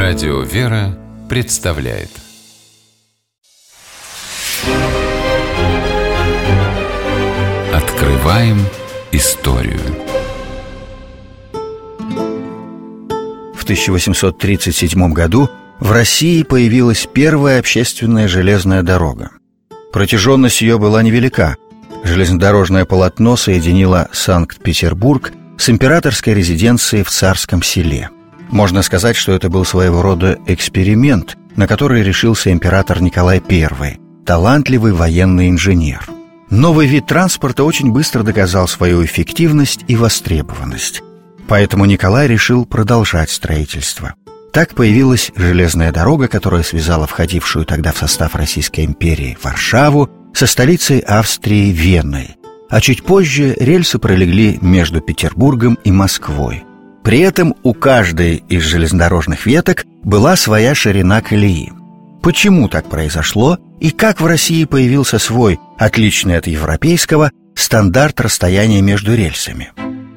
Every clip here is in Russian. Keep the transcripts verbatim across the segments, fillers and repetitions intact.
Радио «Вера» представляет. Открываем историю. В тысяча восемьсот тридцать седьмом году в России появилась первая общественная железная дорога. Протяженность ее была невелика. Железнодорожное полотно соединило Санкт-Петербург с императорской резиденцией в Царском Селе. Можно сказать, что это был своего рода эксперимент, на который решился император Николай Первый, талантливый военный инженер. Новый вид транспорта очень быстро доказал свою эффективность и востребованность. Поэтому Николай решил продолжать строительство. Так появилась железная дорога, которая связала входившую тогда в состав Российской империи Варшаву со столицей Австрии Веной. А чуть позже рельсы пролегли между Петербургом и Москвой. При этом у каждой из железнодорожных веток была своя ширина колеи. Почему так произошло и как в России появился свой, отличный от европейского, стандарт расстояния между рельсами?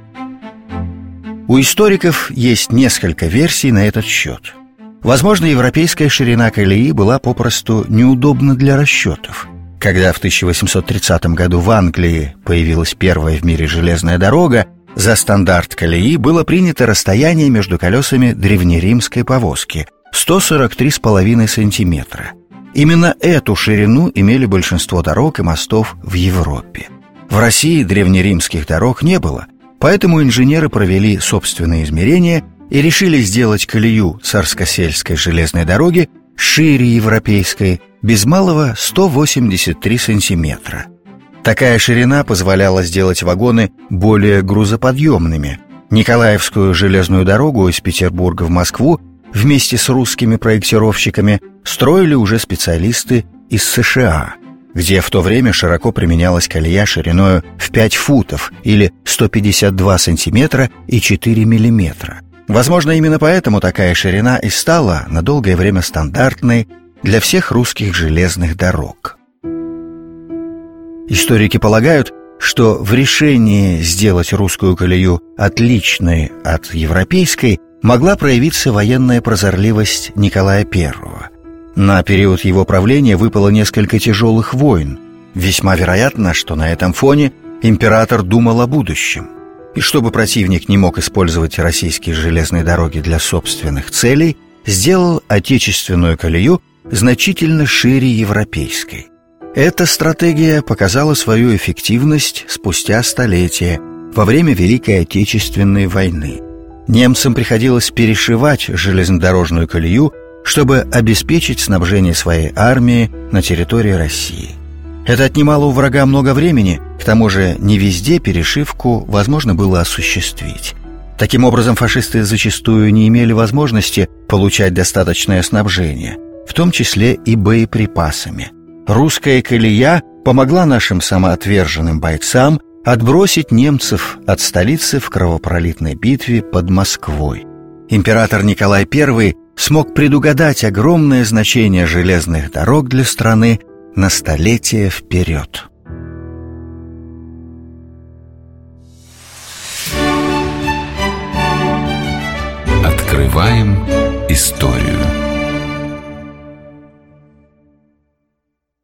У историков есть несколько версий на этот счет. Возможно, европейская ширина колеи была попросту неудобна для расчетов. Когда в тысяча восемьсот тридцатом году в Англии появилась первая в мире железная дорога, за стандарт колеи было принято расстояние между колесами древнеримской повозки – сто сорок три с половиной сантиметра. Именно эту ширину имели большинство дорог и мостов в Европе. В России древнеримских дорог не было, поэтому инженеры провели собственные измерения и решили сделать колею Царско-сельской железной дороги шире европейской, без малого сто восемьдесят три сантиметра. Такая ширина позволяла сделать вагоны более грузоподъемными. Николаевскую железную дорогу из Петербурга в Москву вместе с русскими проектировщиками строили уже специалисты из США, где в то время широко применялась колея шириною в пять футов или сто пятьдесят два сантиметра и четыре миллиметра. Возможно, именно поэтому такая ширина и стала на долгое время стандартной для всех русских железных дорог. Историки полагают, что в решении сделать русскую колею отличной от европейской могла проявиться военная прозорливость Николая Первого. На период его правления выпало несколько тяжелых войн. Весьма вероятно, что на этом фоне император думал о будущем. И чтобы противник не мог использовать российские железные дороги для собственных целей, сделал отечественную колею значительно шире европейской. Эта стратегия показала свою эффективность спустя столетия, во время Великой Отечественной войны. Немцам приходилось перешивать железнодорожную колею, чтобы обеспечить снабжение своей армии на территории России. Это отнимало у врага много времени, к тому же не везде перешивку возможно было осуществить. Таким образом, фашисты зачастую не имели возможности получать достаточное снабжение, в том числе и боеприпасами. Русская колея помогла нашим самоотверженным бойцам отбросить немцев от столицы в кровопролитной битве под Москвой. Император Николай Первый смог предугадать огромное значение железных дорог для страны на столетия вперед. Открываем историю.